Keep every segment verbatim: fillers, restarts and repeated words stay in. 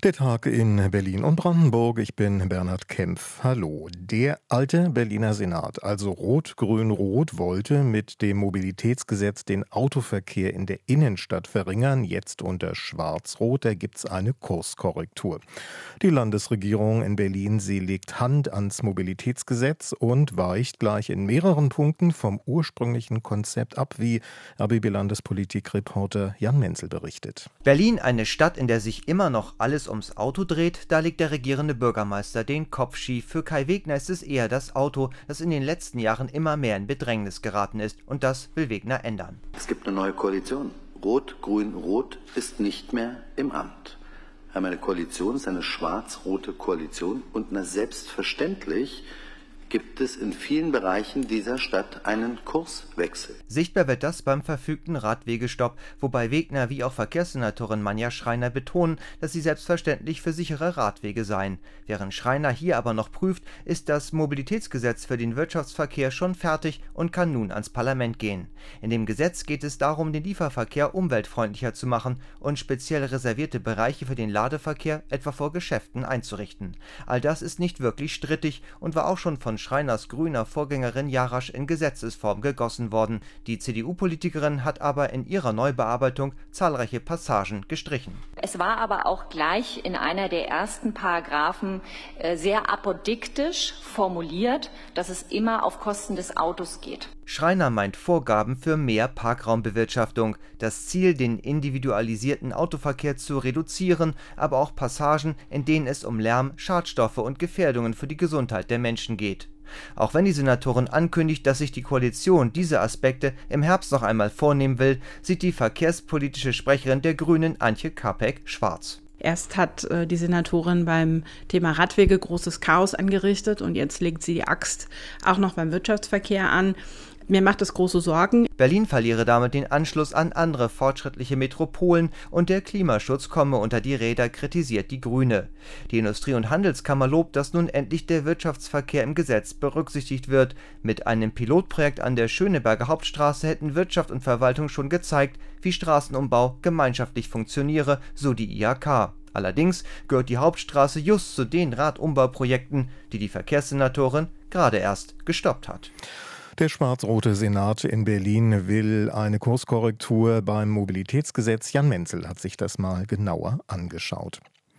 Der Tag in Berlin und Brandenburg. Ich bin Bernhard Kempf. Hallo. Der alte Berliner Senat, also Rot-Grün-Rot, wollte mit dem Mobilitätsgesetz den Autoverkehr in der Innenstadt verringern. Jetzt unter Schwarz-Rot, da gibt's eine Kurskorrektur. Die Landesregierung in Berlin, sie legt Hand ans Mobilitätsgesetz und weicht gleich in mehreren Punkten vom ursprünglichen Konzept ab, wie R B B-Landespolitik-Reporter Jan Menzel berichtet. Berlin, eine Stadt, in der sich immer noch alles ums Auto dreht, da legt der regierende Bürgermeister den Kopf schief. Für Kai Wegner ist es eher das Auto, das in den letzten Jahren immer mehr in Bedrängnis geraten ist. Und das will Wegner ändern. Es gibt eine neue Koalition. Rot, Grün, Rot ist nicht mehr im Amt. Wir haben eine Koalition, es ist eine schwarz-rote Koalition und na, selbstverständlich gibt es in vielen Bereichen dieser Stadt einen Kurswechsel. Sichtbar wird das beim verfügten Radwegestopp, wobei Wegner wie auch Verkehrssenatorin Manja Schreiner betonen, dass sie selbstverständlich für sichere Radwege seien. Während Schreiner hier aber noch prüft, ist das Mobilitätsgesetz für den Wirtschaftsverkehr schon fertig und kann nun ans Parlament gehen. In dem Gesetz geht es darum, den Lieferverkehr umweltfreundlicher zu machen und speziell reservierte Bereiche für den Ladeverkehr, etwa vor Geschäften, einzurichten. All das ist nicht wirklich strittig und war auch schon von Schreiners grüner Vorgängerin Jarasch in Gesetzesform gegossen worden. Die C D U-Politikerin hat aber in ihrer Neubearbeitung zahlreiche Passagen gestrichen. Es war aber auch gleich in einer der ersten Paragraphen äh, sehr apodiktisch formuliert, dass es immer auf Kosten des Autos geht. Schreiner meint Vorgaben für mehr Parkraumbewirtschaftung, das Ziel, den individualisierten Autoverkehr zu reduzieren, aber auch Passagen, in denen es um Lärm, Schadstoffe und Gefährdungen für die Gesundheit der Menschen geht. Auch wenn die Senatorin ankündigt, dass sich die Koalition diese Aspekte im Herbst noch einmal vornehmen will, sieht die verkehrspolitische Sprecherin der Grünen, Antje Kapek, schwarz. Erst hat äh, die Senatorin beim Thema Radwege großes Chaos angerichtet und jetzt legt sie die Axt auch noch beim Wirtschaftsverkehr an. Mir macht es große Sorgen. Berlin verliere damit den Anschluss an andere fortschrittliche Metropolen und der Klimaschutz komme unter die Räder, kritisiert die Grüne. Die Industrie- und Handelskammer lobt, dass nun endlich der Wirtschaftsverkehr im Gesetz berücksichtigt wird. Mit einem Pilotprojekt an der Schöneberger Hauptstraße hätten Wirtschaft und Verwaltung schon gezeigt, wie Straßenumbau gemeinschaftlich funktioniere, so die I H K. Allerdings gehört die Hauptstraße just zu den Radumbauprojekten, die die Verkehrssenatorin gerade erst gestoppt hat. Der schwarz-rote Senat in Berlin will eine Kurskorrektur beim Mobilitätsgesetz. Jan Menzel hat sich das mal genauer angeschaut.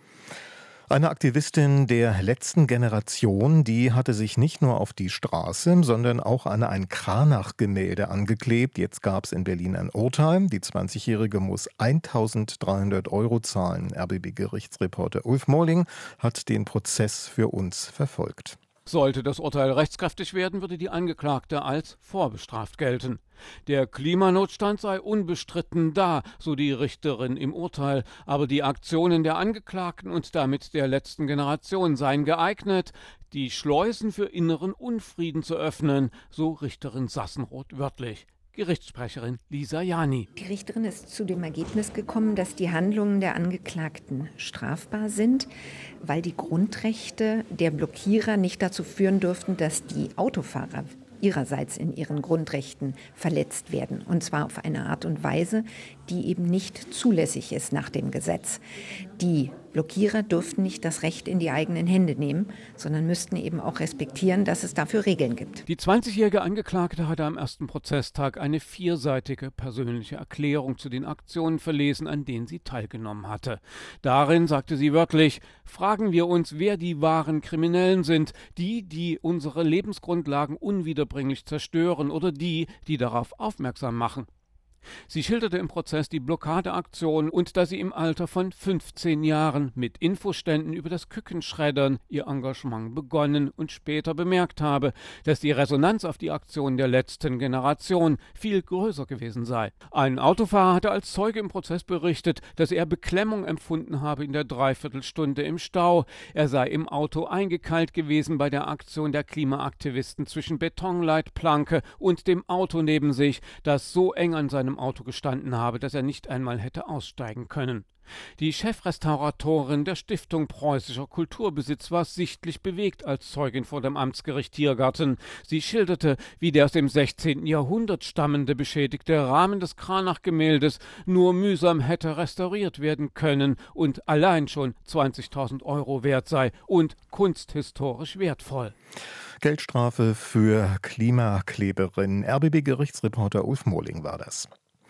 Eine Aktivistin der letzten Generation, die hatte sich nicht nur auf die Straße, sondern auch an ein Cranach-Gemälde angeklebt. Jetzt gab es in Berlin ein Urteil. Die zwanzigjährige muss eintausenddreihundert Euro zahlen. R B B-Gerichtsreporter Ulf Morling hat den Prozess für uns verfolgt. Sollte das Urteil rechtskräftig werden, würde die Angeklagte als vorbestraft gelten. Der Klimanotstand sei unbestritten da, so die Richterin im Urteil, aber die Aktionen der Angeklagten und damit der letzten Generation seien geeignet, die Schleusen für inneren Unfrieden zu öffnen, so Richterin Sassenroth wörtlich. Gerichtssprecherin Lisa Jani. Die Richterin ist zu dem Ergebnis gekommen, dass die Handlungen der Angeklagten strafbar sind, weil die Grundrechte der Blockierer nicht dazu führen dürften, dass die Autofahrer ihrerseits in ihren Grundrechten verletzt werden. Und zwar auf eine Art und Weise, die eben nicht zulässig ist nach dem Gesetz. Die Blockierer dürften nicht das Recht in die eigenen Hände nehmen, sondern müssten eben auch respektieren, dass es dafür Regeln gibt. Die zwanzigjährige Angeklagte hatte am ersten Prozesstag eine vierseitige persönliche Erklärung zu den Aktionen verlesen, an denen sie teilgenommen hatte. Darin sagte sie wörtlich: Fragen wir uns, wer die wahren Kriminellen sind, die, die unsere Lebensgrundlagen unwiederbringlich zerstören oder die, die darauf aufmerksam machen. Sie schilderte im Prozess die Blockadeaktion und dass sie im Alter von fünfzehn Jahren mit Infoständen über das Kükenschreddern ihr Engagement begonnen und später bemerkt habe, dass die Resonanz auf die Aktion der letzten Generation viel größer gewesen sei. Ein Autofahrer hatte als Zeuge im Prozess berichtet, dass er Beklemmung empfunden habe in der Dreiviertelstunde im Stau. Er sei im Auto eingekeilt gewesen bei der Aktion der Klimaaktivisten zwischen Betonleitplanke und dem Auto neben sich, das so eng an seinem Auto gestanden habe, dass er nicht einmal hätte aussteigen können. Die Chefrestauratorin der Stiftung Preußischer Kulturbesitz war sichtlich bewegt als Zeugin vor dem Amtsgericht Tiergarten. Sie schilderte, wie der aus dem sechzehnten Jahrhundert stammende beschädigte Rahmen des Cranach-Gemäldes nur mühsam hätte restauriert werden können und allein schon zwanzigtausend Euro wert sei und kunsthistorisch wertvoll. Geldstrafe für Klimakleberin. R B B-Gerichtsreporter Ulf Mohling war das.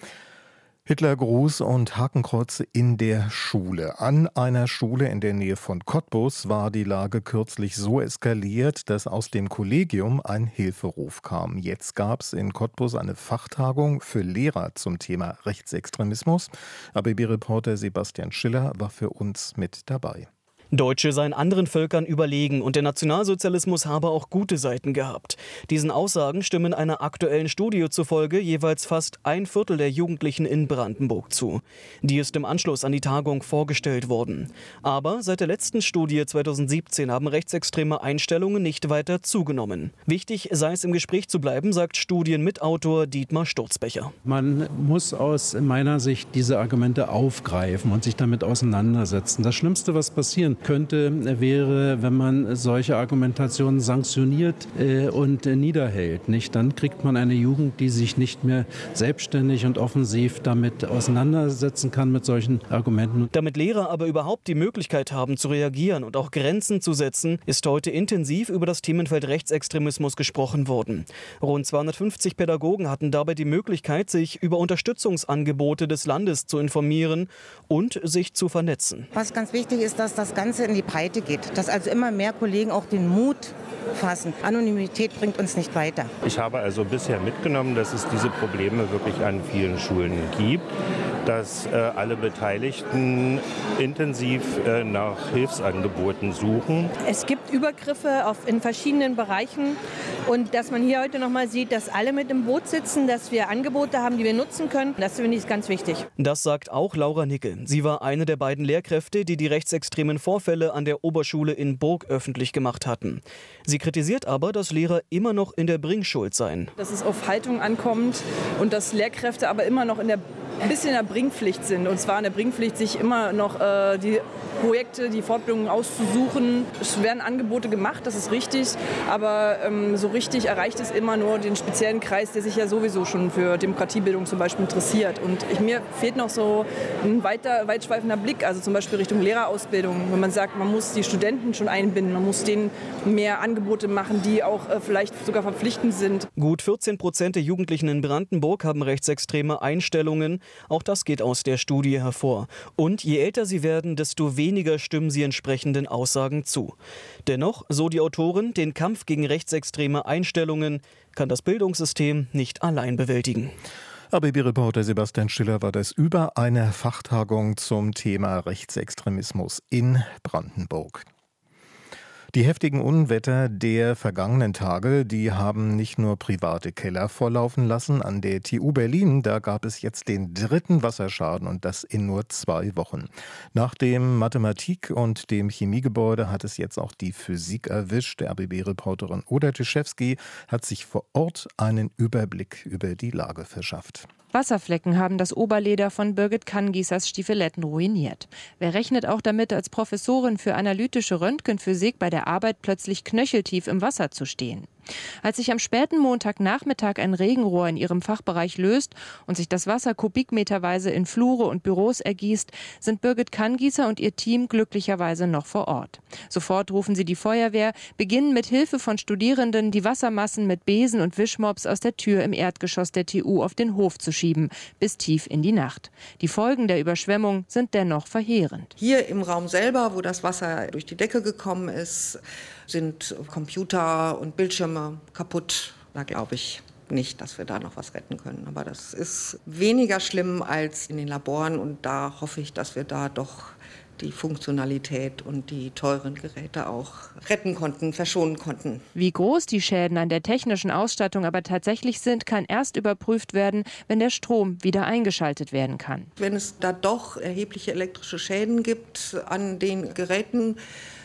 Hitlergruß und Hakenkreuze in der Schule. An einer Schule in der Nähe von Cottbus war die Lage kürzlich so eskaliert, dass aus dem Kollegium ein Hilferuf kam. Jetzt gab es in Cottbus eine Fachtagung für Lehrer zum Thema Rechtsextremismus. R B B-Reporter Sebastian Schiller war für uns mit dabei. Deutsche seien anderen Völkern überlegen und der Nationalsozialismus habe auch gute Seiten gehabt. Diesen Aussagen stimmen einer aktuellen Studie zufolge jeweils fast ein Viertel der Jugendlichen in Brandenburg zu. Die ist im Anschluss an die Tagung vorgestellt worden. Aber seit der letzten Studie zweitausendsiebzehn haben rechtsextreme Einstellungen nicht weiter zugenommen. Wichtig sei es, im Gespräch zu bleiben, sagt Studienmitautor Dietmar Sturzbecher. Man muss aus meiner Sicht diese Argumente aufgreifen und sich damit auseinandersetzen. Das Schlimmste, was passieren könnte, wäre, wenn man solche Argumentationen sanktioniert äh, und äh, niederhält. Nicht? Dann kriegt man eine Jugend, die sich nicht mehr selbstständig und offensiv damit auseinandersetzen kann mit solchen Argumenten. Damit Lehrer aber überhaupt die Möglichkeit haben zu reagieren und auch Grenzen zu setzen, ist heute intensiv über das Themenfeld Rechtsextremismus gesprochen worden. Rund zweihundertfünfzig Pädagogen hatten dabei die Möglichkeit, sich über Unterstützungsangebote des Landes zu informieren und sich zu vernetzen. Was ganz wichtig ist, dass das Ganze in die Breite geht, dass also immer mehr Kollegen auch den Mut fassen. Anonymität bringt uns nicht weiter. Ich habe also bisher mitgenommen, dass es diese Probleme wirklich an vielen Schulen gibt, dass äh, alle Beteiligten intensiv äh, nach Hilfsangeboten suchen. Es gibt Übergriffe auf, in verschiedenen Bereichen und dass man hier heute noch mal sieht, dass alle mit im Boot sitzen, dass wir Angebote haben, die wir nutzen können, das finde ich ganz wichtig. Das sagt auch Laura Nickel. Sie war eine der beiden Lehrkräfte, die die rechtsextremen Vorfälle an der Oberschule in Burg öffentlich gemacht hatten. Sie kritisiert aber, dass Lehrer immer noch in der Bringschuld seien. Dass es auf Haltung ankommt und dass Lehrkräfte aber immer noch in der ein bisschen in der Bringpflicht sind. Und zwar in der Bringpflicht, sich immer noch äh, die Projekte, die Fortbildungen auszusuchen. Es werden Angebote gemacht, das ist richtig. Aber ähm, so richtig erreicht es immer nur den speziellen Kreis, der sich ja sowieso schon für Demokratiebildung zum Beispiel interessiert. Und ich, mir fehlt noch so ein weiter, weitschweifender Blick, also zum Beispiel Richtung Lehrerausbildung. Wenn man sagt, man muss die Studenten schon einbinden, man muss denen mehr Angebote machen, die auch äh, vielleicht sogar verpflichtend sind. Gut vierzehn Prozent der Jugendlichen in Brandenburg haben rechtsextreme Einstellungen. Auch das geht aus der Studie hervor. Und je älter sie werden, desto weniger stimmen sie entsprechenden Aussagen zu. Dennoch, so die Autorin, den Kampf gegen rechtsextreme Einstellungen kann das Bildungssystem nicht allein bewältigen. R B B-Reporter Sebastian Schiller war das über einer Fachtagung zum Thema Rechtsextremismus in Brandenburg. Die heftigen Unwetter der vergangenen Tage, die haben nicht nur private Keller volllaufen lassen. An der T U Berlin, da gab es jetzt den dritten Wasserschaden und das in nur zwei Wochen. Nach dem Mathematik- und dem Chemiegebäude hat es jetzt auch die Physik erwischt. Der R B B-Reporterin Oda Tschewski hat sich vor Ort einen Überblick über die Lage verschafft. Wasserflecken haben das Oberleder von Birgit Kangiesers Stiefeletten ruiniert. Wer rechnet auch damit, als Professorin für analytische Röntgenphysik bei der Arbeit plötzlich knöcheltief im Wasser zu stehen? Als sich am späten Montagnachmittag ein Regenrohr in ihrem Fachbereich löst und sich das Wasser kubikmeterweise in Flure und Büros ergießt, sind Birgit Kangieser und ihr Team glücklicherweise noch vor Ort. Sofort rufen sie die Feuerwehr, beginnen mit Hilfe von Studierenden, die Wassermassen mit Besen und Wischmops aus der Tür im Erdgeschoss der T U auf den Hof zu schieben, bis tief in die Nacht. Die Folgen der Überschwemmung sind dennoch verheerend. Hier im Raum selber, wo das Wasser durch die Decke gekommen ist, sind Computer und Bildschirme kaputt. Da glaube ich nicht, dass wir da noch was retten können. Aber das ist weniger schlimm als in den Laboren und da hoffe ich, dass wir da doch die Funktionalität und die teuren Geräte auch retten konnten, verschonen konnten. Wie groß die Schäden an der technischen Ausstattung aber tatsächlich sind, kann erst überprüft werden, wenn der Strom wieder eingeschaltet werden kann. Wenn es da doch erhebliche elektrische Schäden gibt an den Geräten,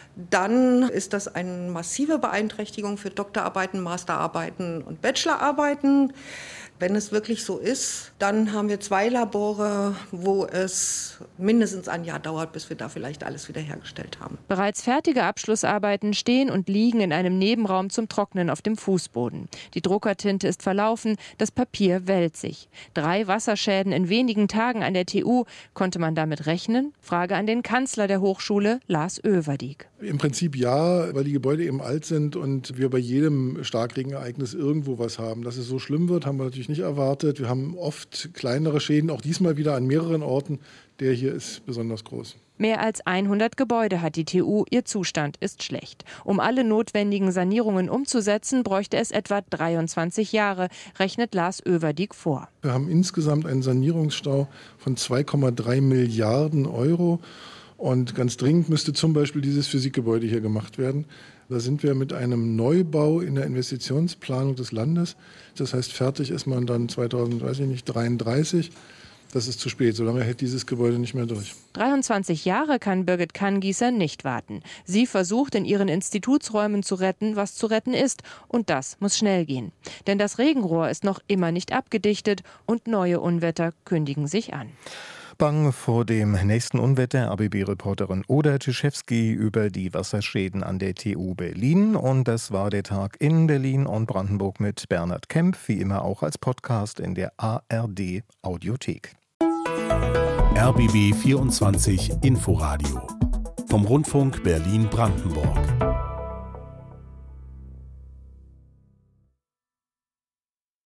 dann ist das eine massive Beeinträchtigung für Doktorarbeiten, Masterarbeiten und Bachelorarbeiten. Wenn es wirklich so ist, dann haben wir zwei Labore, wo es mindestens ein Jahr dauert, bis wir da vielleicht alles wiederhergestellt haben. Bereits fertige Abschlussarbeiten stehen und liegen in einem Nebenraum zum Trocknen auf dem Fußboden. Die Druckertinte ist verlaufen, das Papier wellt sich. Drei Wasserschäden in wenigen Tagen an der T U. Konnte man damit rechnen? Frage an den Kanzler der Hochschule, Lars Oeverdiek. Im Prinzip ja, weil die Gebäude eben alt sind und wir bei jedem Starkregenereignis irgendwo was haben. Dass es so schlimm wird, haben wir natürlich nicht erwartet. Wir haben oft kleinere Schäden, auch diesmal wieder an mehreren Orten. Der hier ist besonders groß. Mehr als hundert Gebäude hat die T U, ihr Zustand ist schlecht. Um alle notwendigen Sanierungen umzusetzen, bräuchte es etwa dreiundzwanzig Jahre, rechnet Lars Oeverdiek vor. Wir haben insgesamt einen Sanierungsstau von zwei Komma drei Milliarden Euro. Und ganz dringend müsste zum Beispiel dieses Physikgebäude hier gemacht werden. Da sind wir mit einem Neubau in der Investitionsplanung des Landes. Das heißt, fertig ist man dann zweitausenddreiunddreißig. Das ist zu spät, solange hält dieses Gebäude nicht mehr durch. dreiundzwanzig Jahre kann Birgit Kanngießer nicht warten. Sie versucht, in ihren Institutsräumen zu retten, was zu retten ist. Und das muss schnell gehen. Denn das Regenrohr ist noch immer nicht abgedichtet und neue Unwetter kündigen sich an. Bang vor dem nächsten Unwetter, A B B-Reporterin Oda Ciszewski über die Wasserschäden an der T U Berlin. Und das war der Tag in Berlin und Brandenburg mit Bernhard Kemp, wie immer auch als Podcast in der A R D Audiothek. R B B vierundzwanzig Inforadio vom Rundfunk Berlin-Brandenburg.